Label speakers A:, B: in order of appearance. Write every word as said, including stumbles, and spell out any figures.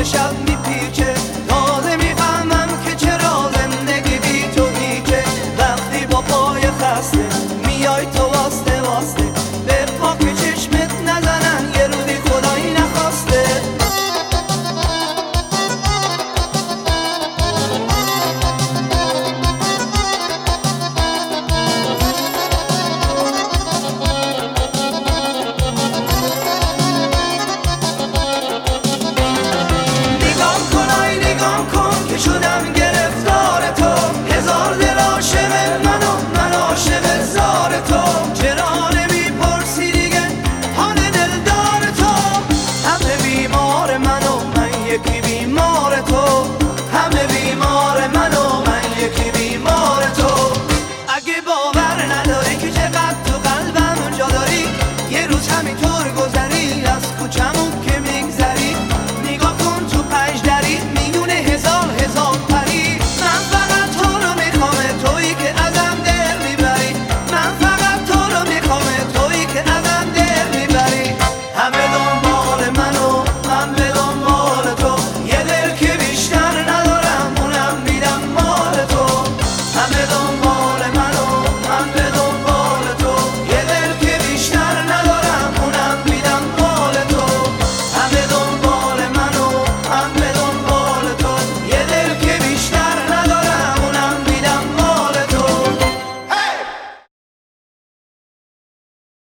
A: شب میپیچه، تازه میفهمم که چرا زندگی بی تو هیچه. وقتی با پای خسته میای تو واسطه واسطه، به پاک چشمت نزنن یه روزی خدایی نخواسته. شدم گرفتار تو، هزار دل عاشق من و من عاشق زار تو. چرا نمیپرسی دیگه حال دلدار تو؟ همه بیمار من و من یکی بیمار تو، همه بیمار من و من یکی بیمار تو. اگه باور نداری که چقدر تو قلبم جا داری، یه روز همینطور گذری از کوچم